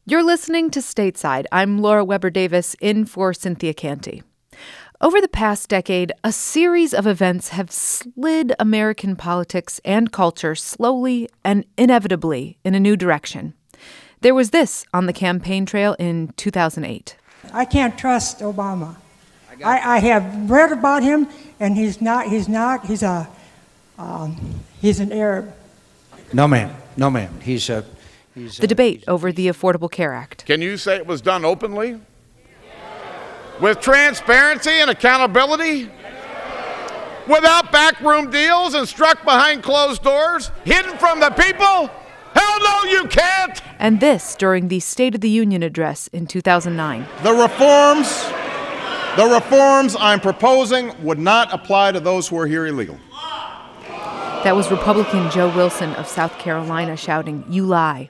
You're listening to Stateside. I'm Laura Weber Davis, in for Cynthia Canty. Over the past decade, a series of events have slid American politics and culture slowly and inevitably in a new direction. There was this on the campaign trail in 2008. I can't trust Obama. I have read about him, and he's an Arab. No, ma'am. The debate over the Affordable Care Act. Can you say it was done openly? With transparency and accountability? Without backroom deals and struck behind closed doors? Hidden from the people? Hell no, you can't! And this during the State of the Union address in 2009. The reforms I'm proposing would not apply to those who are here illegal. That was Republican Joe Wilson of South Carolina shouting, "You lie."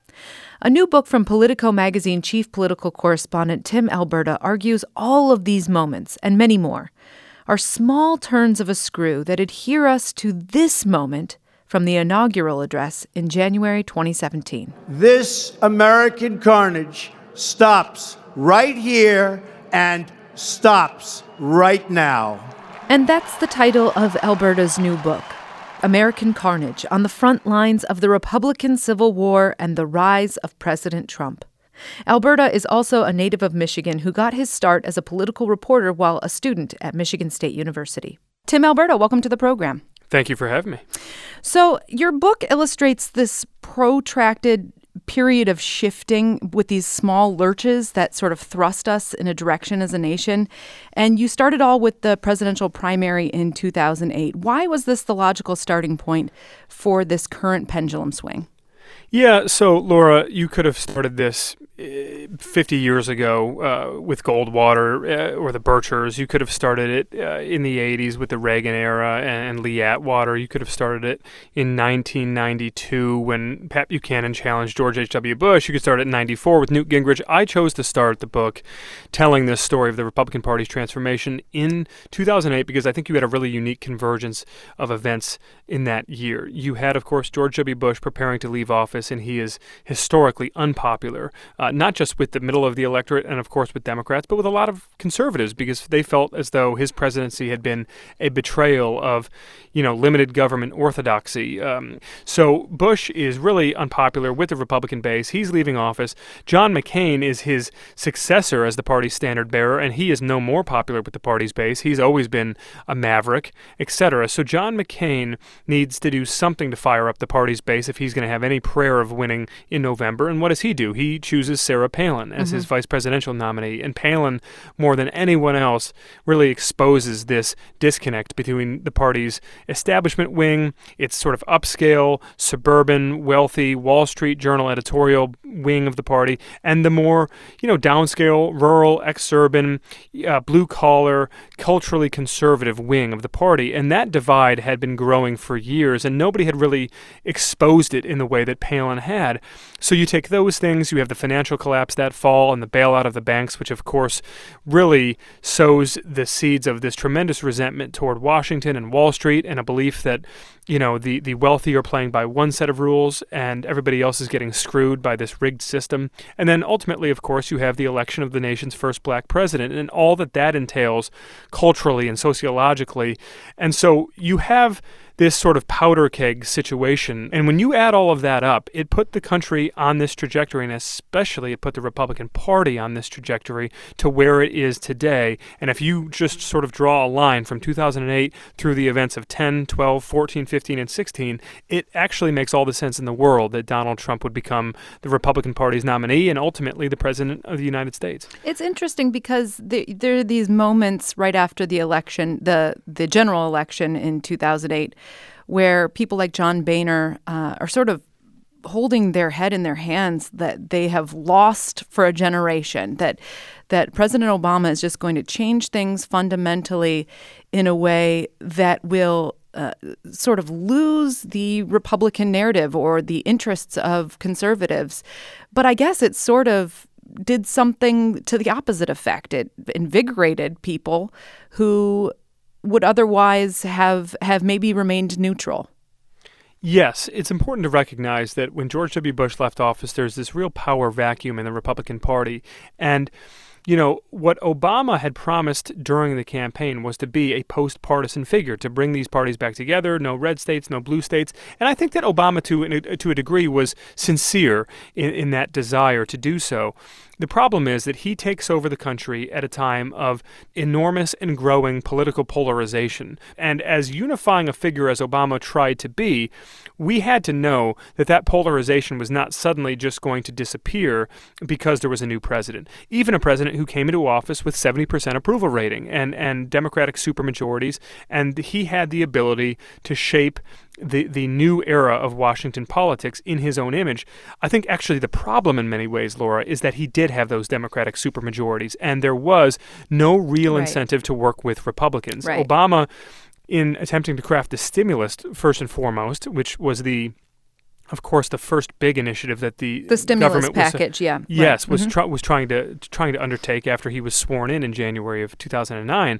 A new book from Politico magazine chief political correspondent Tim Alberta argues all of these moments, and many more, are small turns of a screw that adhere us to this moment from the inaugural address in January 2017. This American carnage stops right here and stops right now. And that's the title of Alberta's new book, American Carnage, on the front lines of the Republican Civil War and the rise of President Trump. Alberta is also a native of Michigan who got his start as a political reporter while a student at Michigan State University. Tim Alberta, welcome to the program. Thank you for having me. So your book illustrates this protracted period of shifting with these small lurches that sort of thrust us in a direction as a nation. And you started all with the presidential primary in 2008. Why was this the logical starting point for this current pendulum swing? Yeah, so Laura, you could have started this 50 years ago with Goldwater or the Birchers. You could have started it in the 80s with the Reagan era and Lee Atwater. You could have started it in 1992 when Pat Buchanan challenged George H.W. Bush. You could start it in 94 with Newt Gingrich. I chose to start the book telling this story of the Republican Party's transformation in 2008 because I think you had a really unique convergence of events in that year. You had, of course, George W. Bush preparing to leave office, and he is historically unpopular, not just with the middle of the electorate and, of course, with Democrats, but with a lot of conservatives because they felt as though his presidency had been a betrayal of, limited government orthodoxy. So Bush is really unpopular with the Republican base. He's leaving office. John McCain is his successor as the party's standard bearer, and he is no more popular with the party's base. He's always been a maverick, etc. So John McCain needs to do something to fire up the party's base if he's going to have any prayer of winning in November. And what does he do? He chooses Sarah Palin as his vice presidential nominee. And Palin, more than anyone else, really exposes this disconnect between the party's establishment wing, its sort of upscale, suburban, wealthy, Wall Street Journal editorial wing of the party, and the more, downscale, rural, exurban, blue-collar, culturally conservative wing of the party. And that divide had been growing for years, and nobody had really exposed it in the way that Palin had. So you take those things, you have the financial collapse that fall and the bailout of the banks, which of course really sows the seeds of this tremendous resentment toward Washington and Wall Street and a belief that, the wealthy are playing by one set of rules and everybody else is getting screwed by this rigged system. And then ultimately, of course, you have the election of the nation's first black president and all that entails culturally and sociologically. And so you have this sort of powder keg situation. And when you add all of that up, it put the country on this trajectory, and especially it put the Republican Party on this trajectory to where it is today. And if you just sort of draw a line from 2008 through the events of 10, 12, 14, 15, and 16, it actually makes all the sense in the world that Donald Trump would become the Republican Party's nominee and ultimately the president of the United States. It's interesting because there are these moments right after the election, the general election in 2008, where people like John Boehner are sort of holding their head in their hands that they have lost for a generation, that President Obama is just going to change things fundamentally in a way that will sort of lose the Republican narrative or the interests of conservatives. But I guess it sort of did something to the opposite effect. It invigorated people who would otherwise have maybe remained neutral. Yes, it's important to recognize that when George W. Bush left office, there's this real power vacuum in the Republican Party. And what Obama had promised during the campaign was to be a post-partisan figure, to bring these parties back together, no red states, no blue states. And I think that Obama, to a degree, was sincere in that desire to do so. The problem is that he takes over the country at a time of enormous and growing political polarization. And as unifying a figure as Obama tried to be, we had to know that polarization was not suddenly just going to disappear because there was a new president. Even a president who came into office with 70% approval rating and Democratic supermajorities, and he had the ability to shape the new era of Washington politics in his own image. I think actually the problem in many ways, Laura, is that he did have those Democratic supermajorities, and there was no real incentive to work with Republicans. Right. Obama, in attempting to craft the stimulus, first and foremost, which was of course, the first big initiative that the stimulus government package, was trying to undertake after he was sworn in January of 2009.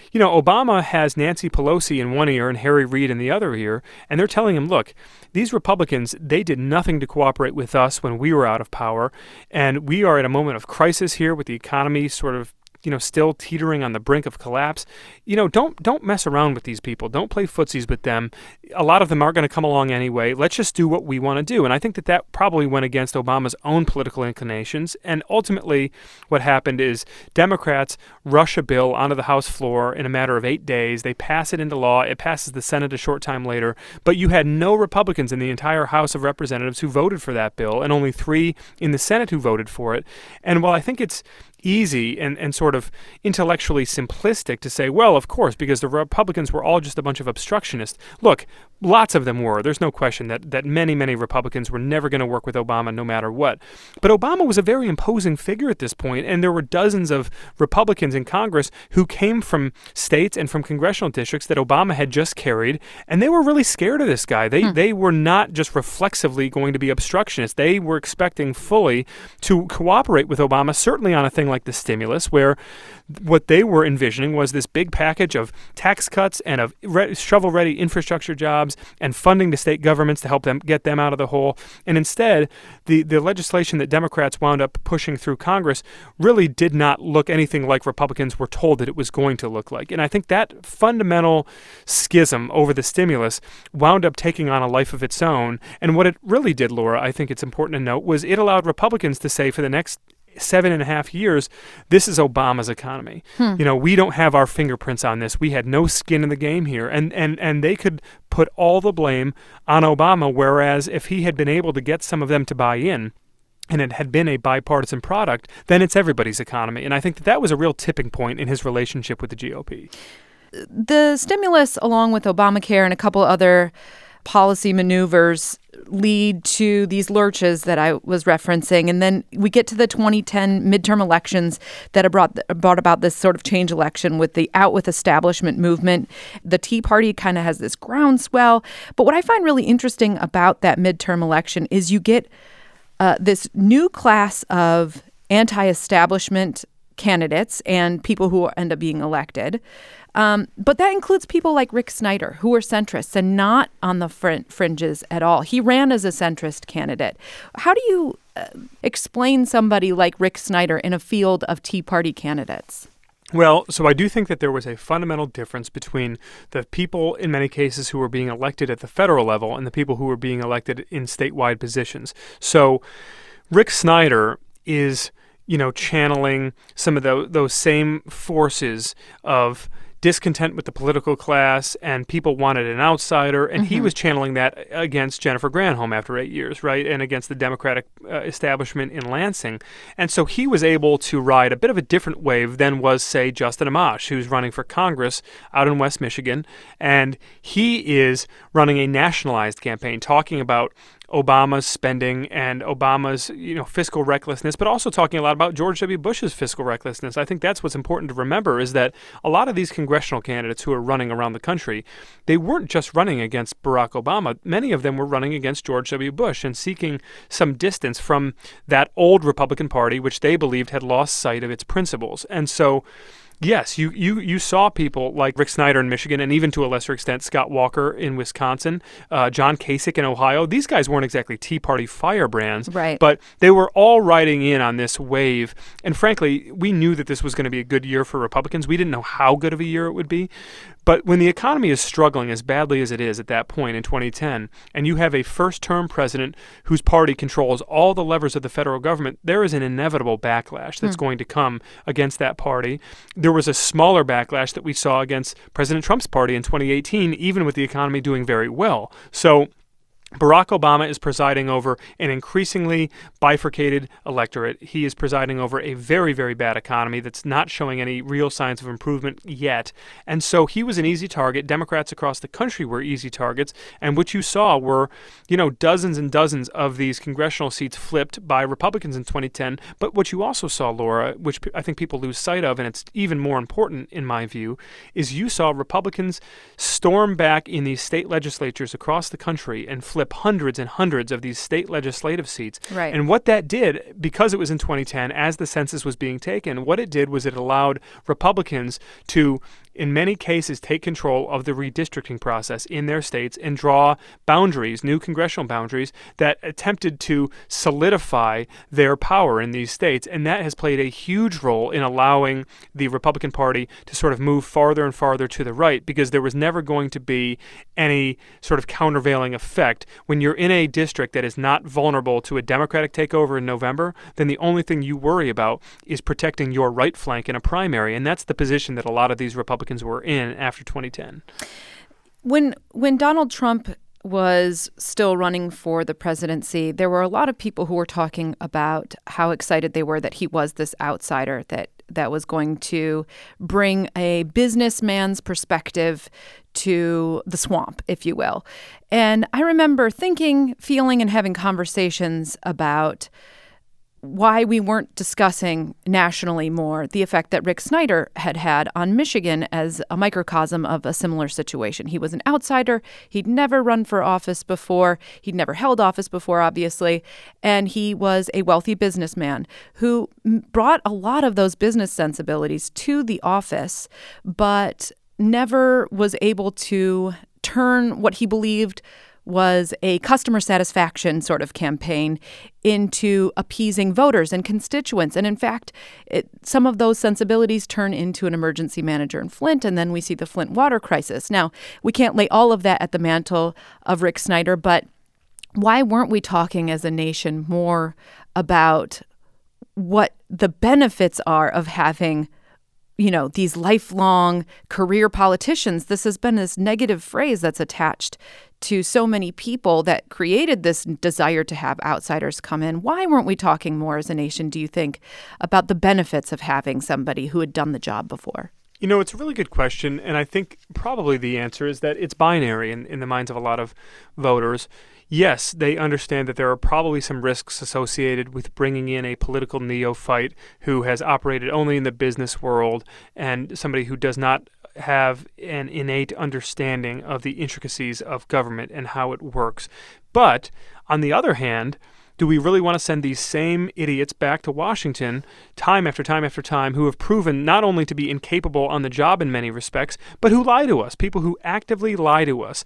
Obama has Nancy Pelosi in one ear and Harry Reid in the other ear, and they're telling him, look, these Republicans, they did nothing to cooperate with us when we were out of power, and we are at a moment of crisis here with the economy sort of still teetering on the brink of collapse. Don't mess around with these people. Don't play footsies with them. A lot of them aren't going to come along anyway. Let's just do what we want to do. And I think that probably went against Obama's own political inclinations. And ultimately, what happened is Democrats rush a bill onto the House floor in a matter of 8 days. They pass it into law. It passes the Senate a short time later. But you had no Republicans in the entire House of Representatives who voted for that bill, and only 3 in the Senate who voted for it. And while I think it's easy and sort of intellectually simplistic to say, well, of course, because the Republicans were all just a bunch of obstructionists. Look, lots of them were. There's no question that many, many Republicans were never going to work with Obama no matter what. But Obama was a very imposing figure at this point, and there were dozens of Republicans in Congress who came from states and from congressional districts that Obama had just carried, and they were really scared of this guy. They were not just reflexively going to be obstructionists. They were expecting fully to cooperate with Obama, certainly on a thing like the stimulus, where what they were envisioning was this big package of tax cuts and of shovel-ready infrastructure jobs and funding to state governments to help them get them out of the hole. And instead, the legislation that Democrats wound up pushing through Congress really did not look anything like Republicans were told that it was going to look like. And I think that fundamental schism over the stimulus wound up taking on a life of its own. And what it really did, Laura, I think it's important to note, was it allowed Republicans to say for the next 7.5 years, this is Obama's economy. We don't have our fingerprints on this. We had no skin in the game here. And they could put all the blame on Obama, whereas if he had been able to get some of them to buy in, and it had been a bipartisan product, then it's everybody's economy. And I think that was a real tipping point in his relationship with the GOP. The stimulus, along with Obamacare and a couple other policy maneuvers, lead to these lurches that I was referencing. And then we get to the 2010 midterm elections that have brought about this sort of change election with the out with establishment movement. The Tea Party kind of has this groundswell. But what I find really interesting about that midterm election is you get this new class of anti-establishment candidates and people who end up being elected. But that includes people like Rick Snyder, who are centrists and not on the fringes at all. He ran as a centrist candidate. How do you explain somebody like Rick Snyder in a field of Tea Party candidates? Well, so I do think that there was a fundamental difference between the people, in many cases, who were being elected at the federal level and the people who were being elected in statewide positions. So Rick Snyder is, channeling some of those same forces of discontent with the political class, and people wanted an outsider, and he was channeling that against Jennifer Granholm after 8 years, right, and against the Democratic establishment in Lansing. And so he was able to ride a bit of a different wave than was, say, Justin Amash, who's running for Congress out in West Michigan, and he is running a nationalized campaign, talking about Obama's spending and Obama's, fiscal recklessness, but also talking a lot about George W. Bush's fiscal recklessness. I think that's what's important to remember, is that a lot of these congressional candidates who are running around the country, they weren't just running against Barack Obama. Many of them were running against George W. Bush and seeking some distance from that old Republican Party, which they believed had lost sight of its principles. And so Yes, you saw people like Rick Snyder in Michigan, and even to a lesser extent Scott Walker in Wisconsin, John Kasich in Ohio. These guys weren't exactly Tea Party firebrands, right, but they were all riding in on this wave. And frankly, we knew that this was going to be a good year for Republicans. We didn't know how good of a year it would be. But when the economy is struggling as badly as it is at that point in 2010, and you have a first-term president whose party controls all the levers of the federal government, there is an inevitable backlash that's going to come against that party. There was a smaller backlash that we saw against President Trump's party in 2018, even with the economy doing very well. So Barack Obama is presiding over an increasingly bifurcated electorate. He is presiding over a very, very bad economy that's not showing any real signs of improvement yet. And so he was an easy target. Democrats across the country were easy targets. And what you saw were, dozens and dozens of these congressional seats flipped by Republicans in 2010. But what you also saw, Laura, which I think people lose sight of, and it's even more important in my view, is you saw Republicans storm back in these state legislatures across the country and flip hundreds and hundreds of these state legislative seats. Right. And what that did, because it was in 2010, as the census was being taken, what it did was it allowed Republicans to, in many cases, take control of the redistricting process in their states and draw boundaries, new congressional boundaries, that attempted to solidify their power in these states. And that has played a huge role in allowing the Republican Party to sort of move farther and farther to the right, because there was never going to be any sort of countervailing effect. When you're in a district that is not vulnerable to a Democratic takeover in November, then the only thing you worry about is protecting your right flank in a primary. And that's the position that a lot of these Republicans were in after 2010. When Donald Trump was still running for the presidency, there were a lot of people who were talking about how excited they were that he was this outsider that was going to bring a businessman's perspective to the swamp, if you will. And I remember thinking, feeling, and having conversations about why we weren't discussing nationally more the effect that Rick Snyder had on Michigan as a microcosm of a similar situation. He was an outsider. He'd never run for office before. He'd never held office before, obviously. And he was a wealthy businessman who brought a lot of those business sensibilities to the office, but never was able to turn what he believed was a customer satisfaction sort of campaign into appeasing voters and constituents. And in fact, some of those sensibilities turn into an emergency manager in Flint, and then we see the Flint water crisis. Now, we can't lay all of that at the mantle of Rick Snyder, but why weren't we talking as a nation more about what the benefits are of having these lifelong career politicians? This has been this negative phrase that's attached to so many people that created this desire to have outsiders come in. Why weren't we talking more as a nation, do you think, about the benefits of having somebody who had done the job before? It's a really good question, and I think probably the answer is that it's binary in the minds of a lot of voters. Yes, they understand that there are probably some risks associated with bringing in a political neophyte who has operated only in the business world and somebody who does not have an innate understanding of the intricacies of government and how it works. But on the other hand, do we really want to send these same idiots back to Washington time after time after time who have proven not only to be incapable on the job in many respects, but who lie to us, people who actively lie to us?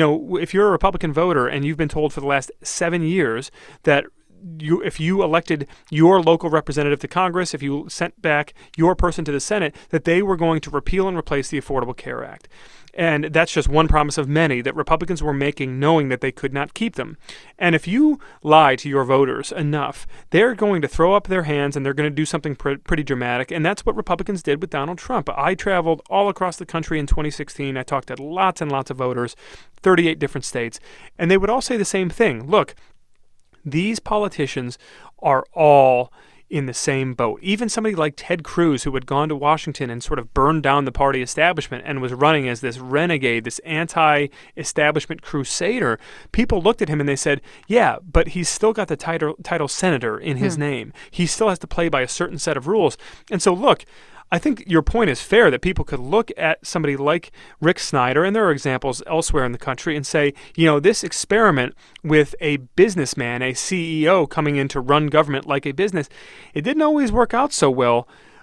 If you're a Republican voter and you've been told for the last 7 years that if you elected your local representative to Congress, if you sent back your person to the Senate, that they were going to repeal and replace the Affordable Care Act. And that's just one promise of many that Republicans were making, knowing that they could not keep them. And if you lie to your voters enough, they're going to throw up their hands and they're going to do something pretty dramatic. And that's what Republicans did with Donald Trump. I traveled all across the country in 2016. I talked to lots and lots of voters, 38 different states, and they would all say the same thing. Look, these politicians are all in the same boat. Even somebody like Ted Cruz, who had gone to Washington and sort of burned down the party establishment and was running as this renegade, this anti-establishment crusader, people looked at him and they said, yeah, but he's still got the title senator in his name. He still has to play by a certain set of rules. And so look, I think your point is fair that people could look at somebody like Rick Snyder, and there are examples elsewhere in the country, and say, this experiment with a businessman, a CEO coming in to run government like a business, it didn't always work out so well.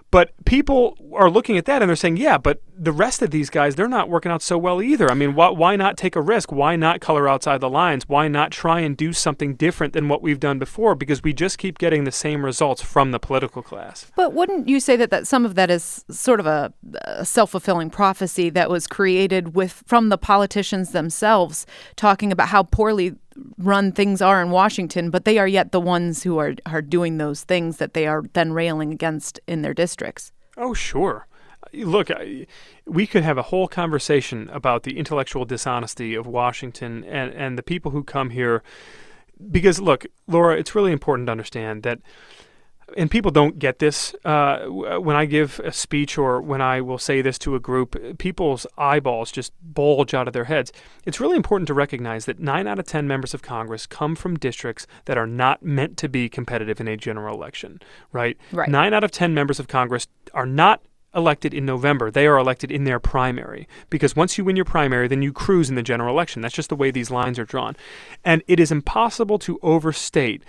But people are looking at that and they're saying, yeah, but the rest of these guys, they're not working out so well either. I mean, why not take a risk? Why not color outside the lines? Why not try and do something different than what we've done before? Because we just keep getting the same results from the political class. But wouldn't you say that some of that is sort of a self-fulfilling prophecy that was created from the politicians themselves, talking about how poorly run things are in Washington, but they are yet the ones who are doing those things that they are then railing against in their districts? Oh, sure. Look, we could have a whole conversation about the intellectual dishonesty of Washington and the people who come here. Because, look, Laura, it's really important to understand that, and people don't get this, when I give a speech or when I will say this to a group, people's eyeballs just bulge out of their heads. It's really important to recognize that 9 out of 10 members of Congress come from districts that are not meant to be competitive in a general election, right? 9 out of 10 members of Congress are not elected in November. They are elected in their primary, because once you win your primary, then you cruise in the general election. That's just the way these lines are drawn. And it is impossible to overstate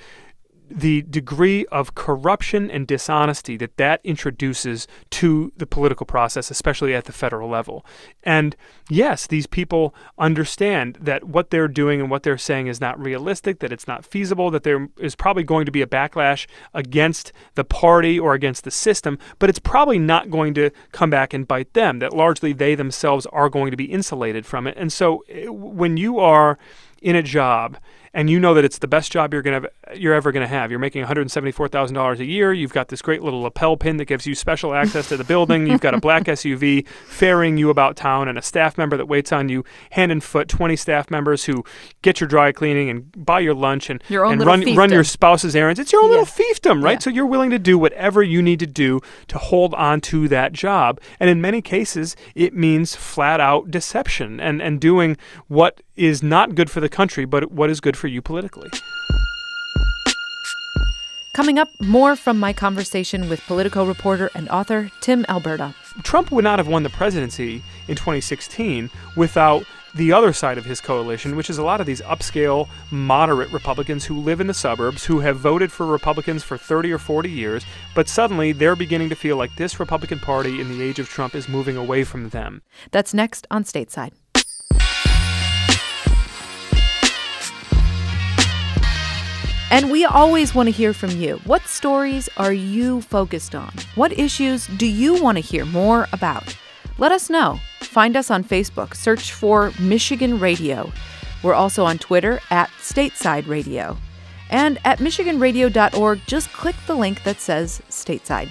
the degree of corruption and dishonesty that introduces to the political process, especially at the federal level. And yes, these people understand that what they're doing and what they're saying is not realistic, that it's not feasible, that there is probably going to be a backlash against the party or against the system, but it's probably not going to come back and bite them, that largely they themselves are going to be insulated from it. And so when you are in a job and you know that it's the best job you're ever going to have. You're making $174,000 a year. You've got this great little lapel pin that gives you special access to the building. You've got a black SUV ferrying you about town and a staff member that waits on you hand and foot, 20 staff members who get your dry cleaning and buy your lunch and run your spouse's errands. It's your own little fiefdom, right? Yeah. So you're willing to do whatever you need to do to hold on to that job. And in many cases, it means flat out deception and doing what is not good for the country, but what is good for you politically. Coming up, more from my conversation with Politico reporter and author Tim Alberta. Trump would not have won the presidency in 2016 without the other side of his coalition, which is a lot of these upscale, moderate Republicans who live in the suburbs, who have voted for Republicans for 30 or 40 years, but suddenly they're beginning to feel like this Republican Party in the age of Trump is moving away from them. That's next on Stateside. And we always want to hear from you. What stories are you focused on? What issues do you want to hear more about? Let us know. Find us on Facebook. Search for Michigan Radio. We're also on Twitter at Stateside Radio. And at michiganradio.org, just click the link that says Stateside.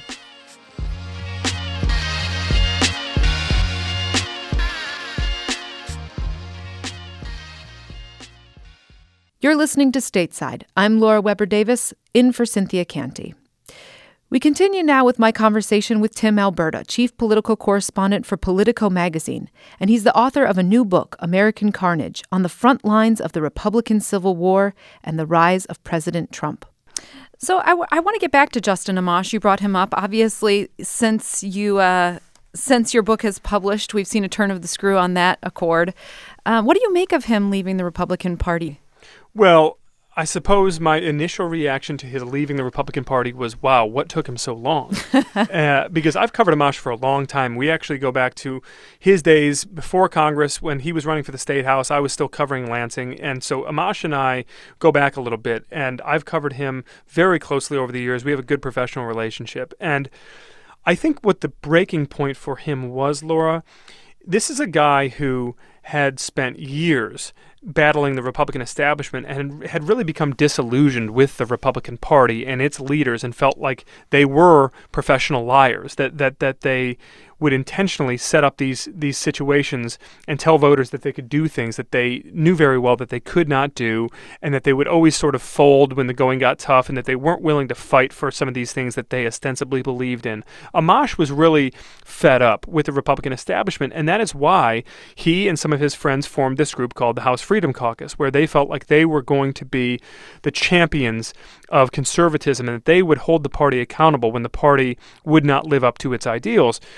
You're listening to Stateside. I'm Laura Weber Davis, in for Cynthia Canty. We continue now with my conversation with Tim Alberta, chief political correspondent for Politico magazine, and he's the author of a new book, American Carnage, on the front lines of the Republican Civil War and the rise of President Trump. So I want to get back to Justin Amash. You brought him up. Obviously, since your book has published, we've seen a turn of the screw on that accord. What do you make of him leaving the Republican Party? Well, I suppose my initial reaction to his leaving the Republican Party was, wow, what took him so long? Because I've covered Amash for a long time. We actually go back to his days before Congress when he was running for the State House. I was still covering Lansing. And so Amash and I go back a little bit, and I've covered him very closely over the years. We have a good professional relationship. And I think what the breaking point for him was, Laura, this is a guy who had spent years battling the Republican establishment and had really become disillusioned with the Republican Party and its leaders and felt like they were professional liars, that they would intentionally set up these situations and tell voters that they could do things that they knew very well that they could not do, and that they would always sort of fold when the going got tough, and that they weren't willing to fight for some of these things that they ostensibly believed in. Amash was really fed up with the Republican establishment, and that is why he and some of his friends formed this group called the House Freedom Caucus, where they felt like they were going to be the champions of conservatism and that they would hold the party accountable when the party would not live up to its ideals.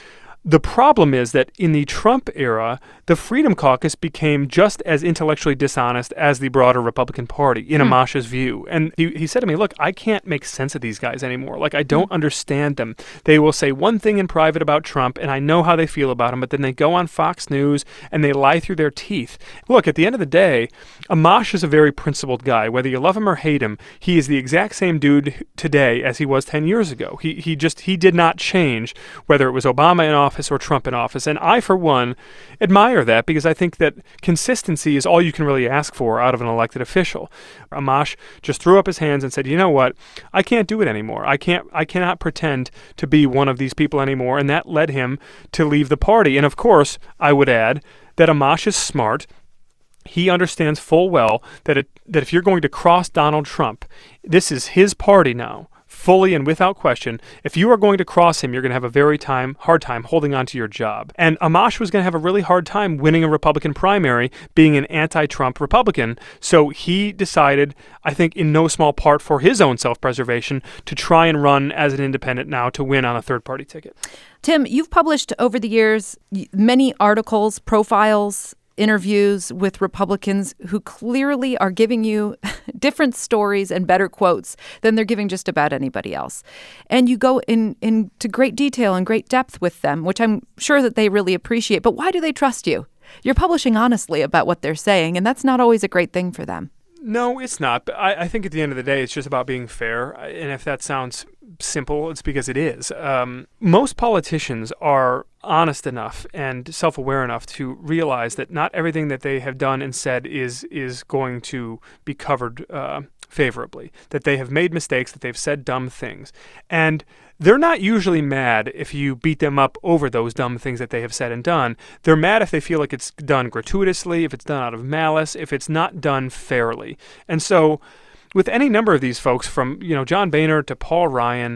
The problem is that in the Trump era, the Freedom Caucus became just as intellectually dishonest as the broader Republican Party, in Amash's view. And he said to me, look, I can't make sense of these guys anymore. Like, I don't understand them. They will say one thing in private about Trump, and I know how they feel about him, but then they go on Fox News and they lie through their teeth. Look, at the end of the day, Amash is a very principled guy. Whether you love him or hate him, he is the exact same dude today as he was 10 years ago. He did not change, whether it was Obama in office or Trump in office. And I, for one, admire that, because I think that consistency is all you can really ask for out of an elected official. Amash just threw up his hands and said, you know what, I can't do it anymore. I cannot pretend to be one of these people anymore. And that led him to leave the party. And of course, I would add that Amash is smart. He understands full well that if you're going to cross Donald Trump, this is his party now, fully and without question. If you are going to cross him, you're going to have a very hard time holding on to your job. And Amash was going to have a really hard time winning a Republican primary, being an anti-Trump Republican. So he decided, I think in no small part for his own self-preservation, to try and run as an independent now to win on a third-party ticket. Tim, you've published over the years many articles, profiles, interviews with Republicans who clearly are giving you different stories and better quotes than they're giving just about anybody else. And you go into great detail and great depth with them, which I'm sure that they really appreciate. But why do they trust you? You're publishing honestly about what they're saying, and that's not always a great thing for them. No, it's not. But I think at the end of the day, it's just about being fair. And if that sounds simple, it's because it is. Most politicians are honest enough and self-aware enough to realize that not everything that they have done and said is going to be covered favorably, that they have made mistakes, that they've said dumb things. And they're not usually mad if you beat them up over those dumb things that they have said and done. They're mad if they feel like it's done gratuitously, if it's done out of malice, if it's not done fairly. And so with any number of these folks, from John Boehner to Paul Ryan,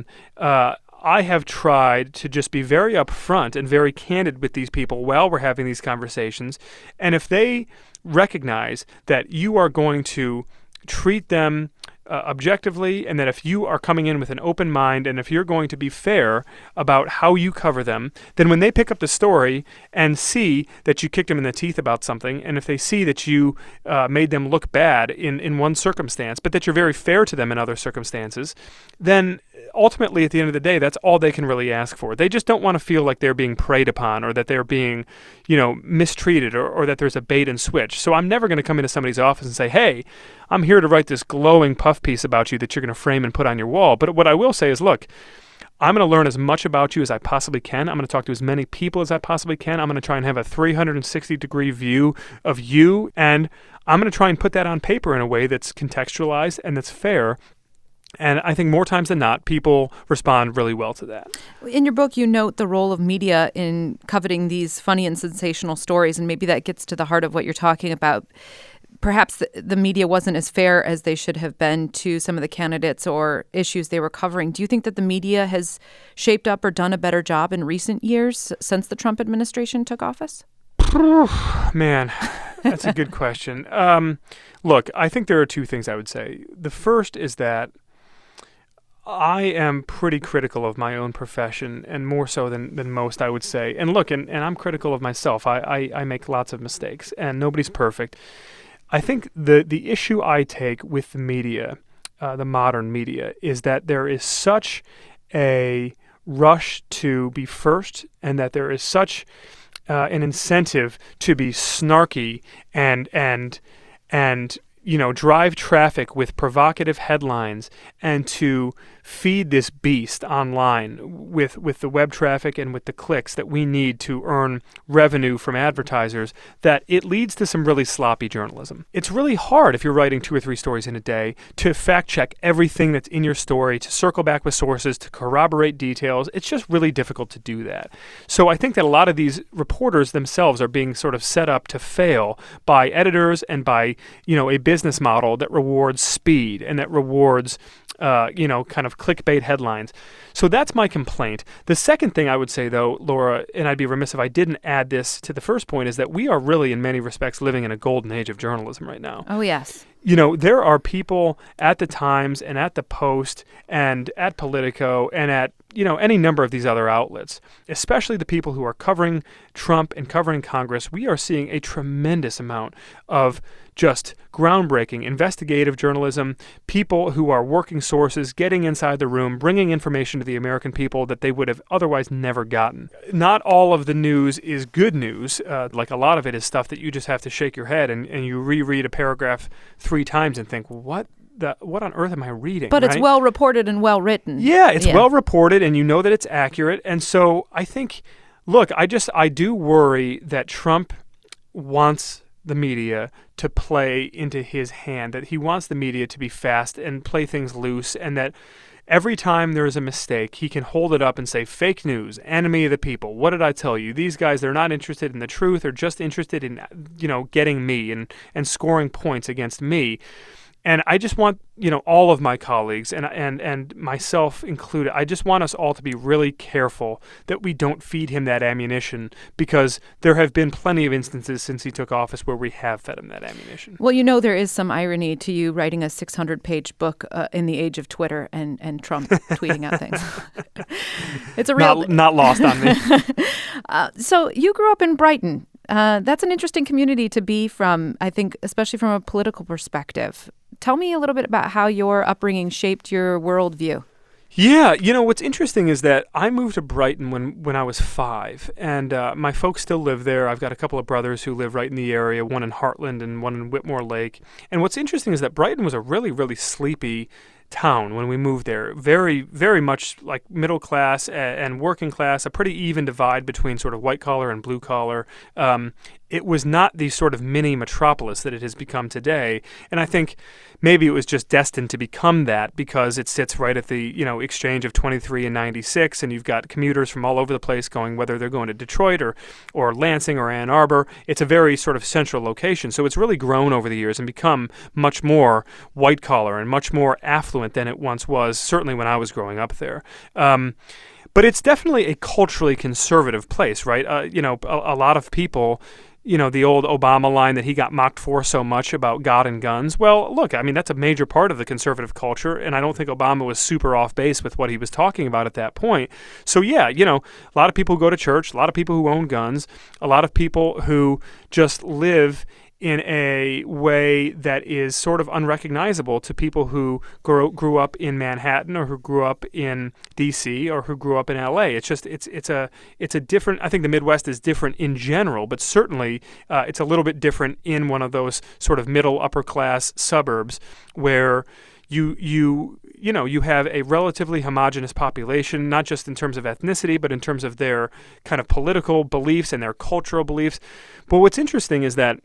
I have tried to just be very upfront and very candid with these people while we're having these conversations. And if they recognize that you are going to treat them objectively, and that if you are coming in with an open mind and if you're going to be fair about how you cover them, then when they pick up the story and see that you kicked them in the teeth about something, and if they see that you made them look bad in one circumstance, but that you're very fair to them in other circumstances, then ultimately at the end of the day, that's all they can really ask for. They just don't want to feel like they're being preyed upon, or that they're being, mistreated, or that there's a bait and switch. So I'm never going to come into somebody's office and say, hey, I'm here to write this glowing puff piece about you that you're going to frame and put on your wall. But what I will say is, look, I'm going to learn as much about you as I possibly can. I'm going to talk to as many people as I possibly can. I'm going to try and have a 360-degree view of you, and I'm going to try and put that on paper in a way that's contextualized and that's fair. And I think more times than not, people respond really well to that. In your book, you note the role of media in coveting these funny and sensational stories, and maybe that gets to the heart of what you're talking about. Perhaps the media wasn't as fair as they should have been to some of the candidates or issues they were covering. Do you think that the media has shaped up or done a better job in recent years since the Trump administration took office? Man, that's a good question. Look, I think there are two things I would say. The first is that I am pretty critical of my own profession, and more so than most, I would say. And look, and I'm critical of myself. I make lots of mistakes, and nobody's perfect. I think the issue I take with the media, the modern media, is that there is such a rush to be first, and that there is such an incentive to be snarky and drive traffic with provocative headlines, and to feed this beast online with the web traffic and with the clicks that we need to earn revenue from advertisers, that it leads to some really sloppy journalism. It's really hard if you're writing 2 or 3 stories in a day to fact check everything that's in your story, to circle back with sources, to corroborate details. It's just really difficult to do that. So I think that a lot of these reporters themselves are being sort of set up to fail by editors and by, a business model that rewards speed and that rewards kind of clickbait headlines. So that's my complaint. The second thing I would say, though, Laura, and I'd be remiss if I didn't add this to the first point, is that we are really, in many respects, living in a golden age of journalism right now. Oh, yes. There are people at the Times and at the Post and at Politico and at, any number of these other outlets, especially the people who are covering Trump and covering Congress, we are seeing a tremendous amount of just groundbreaking investigative journalism, people who are working sources, getting inside the room, bringing information to the American people that they would have otherwise never gotten. Not all of the news is good news. Like a lot of it is stuff that you just have to shake your head and you reread a paragraph 3 times and think, what on earth am I reading? But it's well reported and well written. Yeah, it's well reported, and you know that it's accurate. And so I think, look, I do worry that Trump wants the media to play into his hand, that he wants the media to be fast and play things loose, and that every time there is a mistake, he can hold it up and say, fake news, enemy of the people. What did I tell you? These guys, they're not interested in the truth. They're just interested in, getting me and scoring points against me. And I just want, all of my colleagues and myself included, I just want us all to be really careful that we don't feed him that ammunition, because there have been plenty of instances since he took office where we have fed him that ammunition. Well, there is some irony to you writing a 600-page book in the age of Twitter and Trump tweeting out things. It's a real... Not lost on me. So you grew up in Brighton. That's an interesting community to be from, I think, especially from a political perspective. Tell me a little bit about how your upbringing shaped your worldview. Yeah, what's interesting is that I moved to Brighton when I was 5, and my folks still live there. I've got a couple of brothers who live right in the area, one in Heartland and one in Whitmore Lake. And what's interesting is that Brighton was a really, really sleepy town when we moved there. Very, very much like middle class and working class, a pretty even divide between sort of white collar and blue collar. It was not the sort of mini metropolis that it has become today. And I think maybe it was just destined to become that because it sits right at the, exchange of 23 and 96, and you've got commuters from all over the place going, whether they're going to Detroit or Lansing or Ann Arbor. It's a very sort of central location. So it's really grown over the years and become much more white collar and much more affluent than it once was, certainly when I was growing up there. But it's definitely a culturally conservative place, right? A lot of people, the old Obama line that he got mocked for so much about God and guns. Well, look, that's a major part of the conservative culture, and I don't think Obama was super off base with what he was talking about at that point. So yeah, a lot of people who go to church, a lot of people who own guns, a lot of people who just live in a way that is sort of unrecognizable to people who grew up in Manhattan or who grew up in D.C. or who grew up in L.A. It's just it's a different. I think the Midwest is different in general, but certainly it's a little bit different in one of those sort of middle upper class suburbs where you have a relatively homogenous population, not just in terms of ethnicity, but in terms of their kind of political beliefs and their cultural beliefs. But what's interesting is that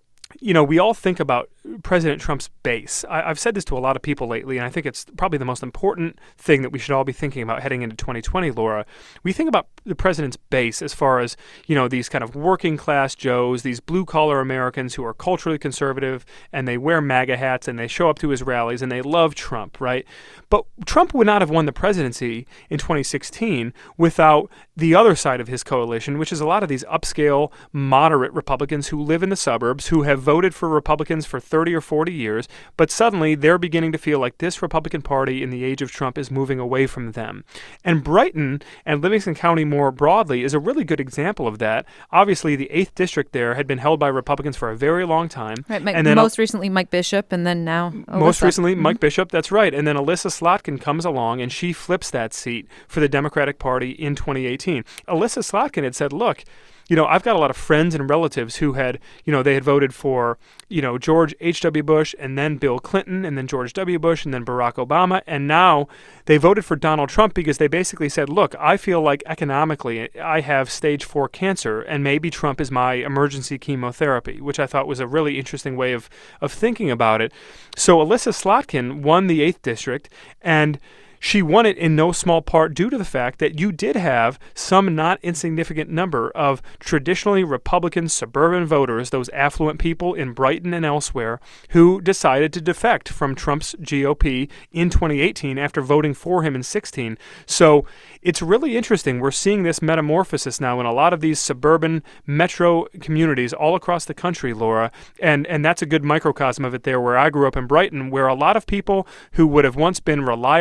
we all think about President Trump's base. I've said this to a lot of people lately, and I think it's probably the most important thing that we should all be thinking about heading into 2020, Laura. We think about the president's base as far as, these kind of working class Joes, these blue-collar Americans who are culturally conservative, and they wear MAGA hats, and they show up to his rallies, and they love Trump, right? But Trump would not have won the presidency in 2016 without the other side of his coalition, which is a lot of these upscale, moderate Republicans who live in the suburbs, who have voted for Republicans for 30 or 40 years, but suddenly they're beginning to feel like this Republican Party in the age of Trump is moving away from them. And Brighton and Livingston County more broadly is a really good example of that. Obviously, the 8th District there had been held by Republicans for a very long time. Right, and then most recently Mike Bishop, and then now Alyssa. Most recently Mike Bishop, that's right. And then Alyssa Slotkin comes along, and she flips that seat for the Democratic Party in 2018. Alyssa Slotkin had said, look, I've got a lot of friends and relatives who had, they had voted for, George H.W. Bush and then Bill Clinton and then George W. Bush and then Barack Obama. And now they voted for Donald Trump because they basically said, look, I feel like economically I have stage 4 cancer and maybe Trump is my emergency chemotherapy, which I thought was a really interesting way of thinking about it. So Alyssa Slotkin won the 8th District, and she won it in no small part due to the fact that you did have some not insignificant number of traditionally Republican suburban voters, those affluent people in Brighton and elsewhere, who decided to defect from Trump's GOP in 2018 after voting for him in 2016. So it's really interesting. We're seeing this metamorphosis now in a lot of these suburban metro communities all across the country, Laura, and that's a good microcosm of it there where I grew up in Brighton, where a lot of people who would have once been reliable Republicans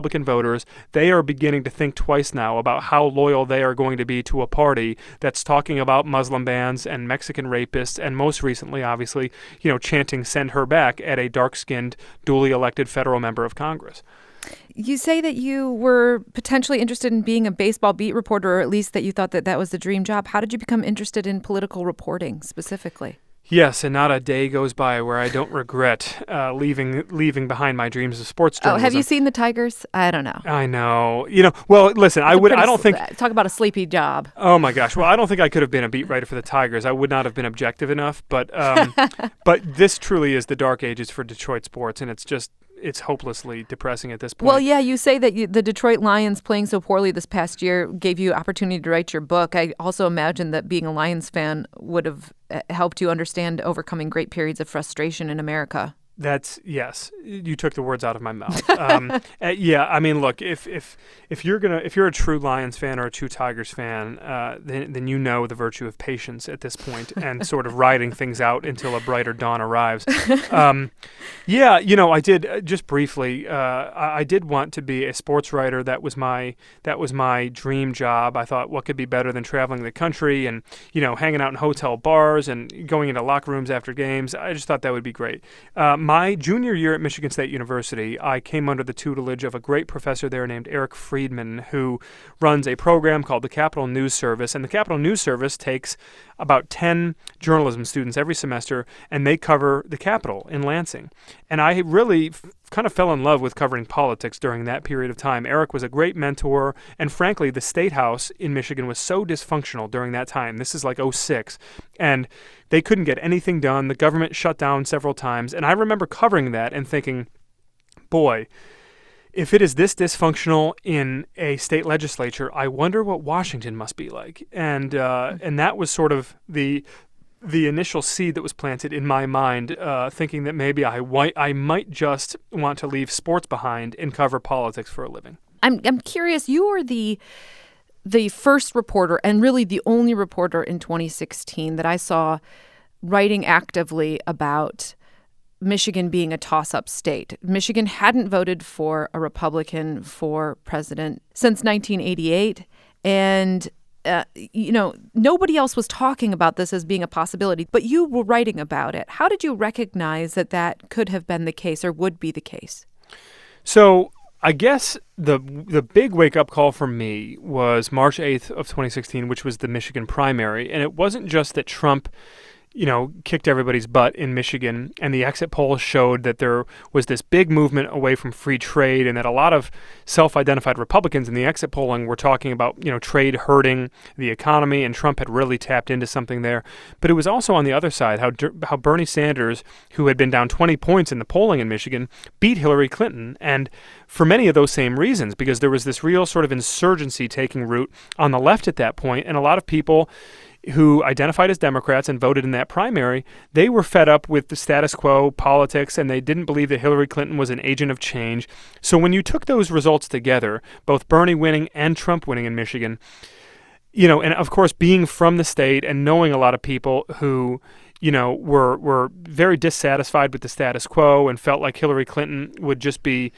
Republican voters, they are beginning to think twice now about how loyal they are going to be to a party that's talking about Muslim bans and Mexican rapists, and most recently, obviously, chanting "Send her back" at a dark-skinned, duly elected federal member of Congress. You say that you were potentially interested in being a baseball beat reporter, or at least that you thought that was the dream job. How did you become interested in political reporting specifically? Yes, and not a day goes by where I don't regret leaving behind my dreams of sports journalism. Oh, have you seen the Tigers? I don't know. I know. Well, listen, I don't think... Talk about a sleepy job. Oh, my gosh. Well, I don't think I could have been a beat writer for the Tigers. I would not have been objective enough. But this truly is the dark ages for Detroit sports, and it's hopelessly depressing at this point. Well, yeah, you say that the Detroit Lions playing so poorly this past year gave you opportunity to write your book. I also imagine that being a Lions fan would have helped you understand overcoming great periods of frustration in America. Yes. You took the words out of my mouth. Yeah, I mean, look, if you're a true Lions fan or a true Tigers fan, then you know the virtue of patience at this point and sort of riding things out until a brighter dawn arrives. Yeah, I did just briefly. I did want to be a sports writer. That was my dream job. I thought, what could be better than traveling the country and hanging out in hotel bars and going into locker rooms after games. I just thought that would be great. My junior year at Michigan State University, I came under the tutelage of a great professor there named Eric Friedman, who runs a program called the Capital News Service. And the Capital News Service takes about 10 journalism students every semester, and they cover the Capitol in Lansing. And I really kind of fell in love with covering politics during that period of time. Eric was a great mentor, and frankly, the State House in Michigan was so dysfunctional during that time. This is like 2006, and they couldn't get anything done. The government shut down several times, and I remember covering that and thinking, boy, if it is this dysfunctional in a state legislature, I wonder what Washington must be like. And that was sort of the initial seed that was planted in my mind, thinking that maybe I might just want to leave sports behind and cover politics for a living. I'm curious. You were the first reporter, and really the only reporter in 2016 that I saw writing actively about Michigan being a toss-up state. Michigan hadn't voted for a Republican for president since 1988, and nobody else was talking about this as being a possibility, but you were writing about it. How did you recognize that could have been the case or would be the case? So I guess the big wake-up call for me was March 8th of 2016, which was the Michigan primary. And it wasn't just that Trump kicked everybody's butt in Michigan, and the exit polls showed that there was this big movement away from free trade, and that a lot of self-identified Republicans in the exit polling were talking about, trade hurting the economy, and Trump had really tapped into something there. But it was also on the other side, how Bernie Sanders, who had been down 20 points in the polling in Michigan, beat Hillary Clinton, and for many of those same reasons, because there was this real sort of insurgency taking root on the left at that point, and a lot of people who identified as Democrats and voted in that primary, they were fed up with the status quo politics, and they didn't believe that Hillary Clinton was an agent of change. So when you took those results together, both Bernie winning and Trump winning in Michigan, and of course being from the state and knowing a lot of people who were very dissatisfied with the status quo and felt like Hillary Clinton would just be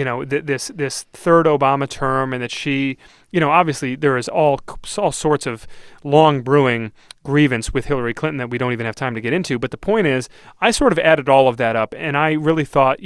this third Obama term, and that she, obviously there is all sorts of long brewing grievance with Hillary Clinton that we don't even have time to get into. But the point is, I sort of added all of that up, and I really thought,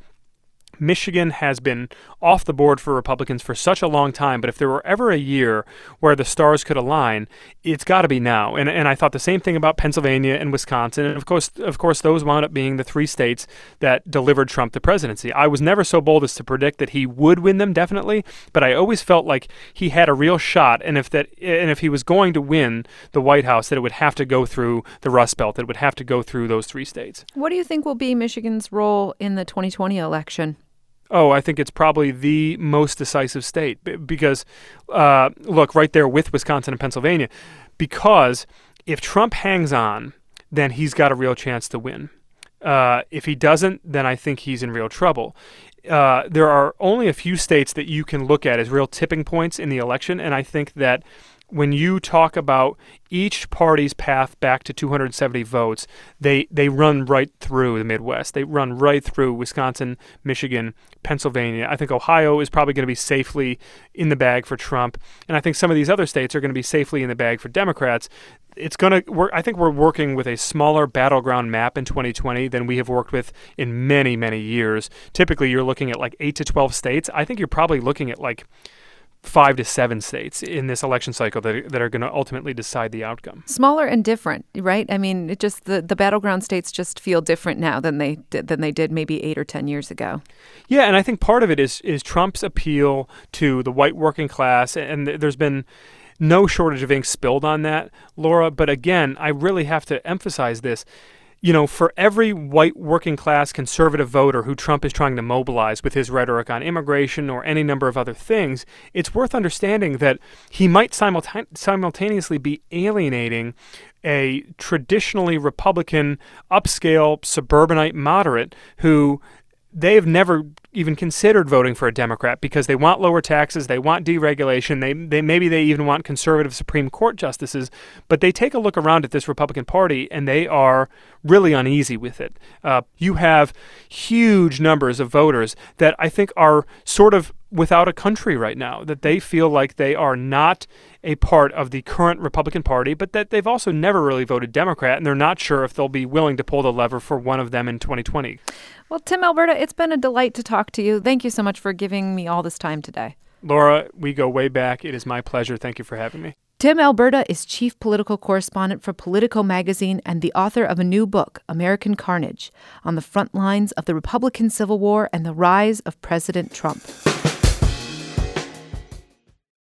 Michigan has been off the board for Republicans for such a long time, but if there were ever a year where the stars could align, it's got to be now. And I thought the same thing about Pennsylvania and Wisconsin, and of course those wound up being the three states that delivered Trump the presidency. I was never so bold as to predict that he would win them, definitely, but I always felt like he had a real shot, and if he was going to win the White House, that it would have to go through the Rust Belt, that it would have to go through those three states. What do you think will be Michigan's role in the 2020 election? Oh, I think it's probably the most decisive state because, look, right there with Wisconsin and Pennsylvania, because if Trump hangs on, then he's got a real chance to win. If he doesn't, then I think he's in real trouble. There are only a few states that you can look at as real tipping points in the election, and I think that when you talk about each party's path back to 270 votes, they run right through the Midwest. They run right through Wisconsin, Michigan, Pennsylvania. I think Ohio is probably going to be safely in the bag for Trump, and I think some of these other states are going to be safely in the bag for Democrats. It's going to work. I think we're working with a smaller battleground map in 2020 than we have worked with in many, many years. Typically, you're looking at like 8 to 12 states. I think you're probably looking at like 5 to 7 states in this election cycle that are going to ultimately decide the outcome. Smaller and different, right? I mean, it just the battleground states just feel different now than they did maybe 8 or 10 years ago. Yeah, and I think part of it is Trump's appeal to the white working class, and there's been no shortage of ink spilled on that, Laura. But again, I really have to emphasize this. You know, for every white working class conservative voter who Trump is trying to mobilize with his rhetoric on immigration or any number of other things, it's worth understanding that he might simultaneously be alienating a traditionally Republican, upscale, suburbanite moderate who they have never even considered voting for a Democrat because they want lower taxes, they want deregulation, maybe they even want conservative Supreme Court justices, but they take a look around at this Republican Party and they are really uneasy with it. You have huge numbers of voters that I think are sort of without a country right now, that they feel like they are not a part of the current Republican Party, but that they've also never really voted Democrat, and they're not sure if they'll be willing to pull the lever for one of them in 2020. Well, Tim Alberta, it's been a delight to talk to you. Thank you so much for giving me all this time today. Laura, we go way back. It is my pleasure. Thank you for having me. Tim Alberta is chief political correspondent for Politico magazine and the author of a new book, American Carnage, on the front lines of the Republican Civil War and the rise of President Trump.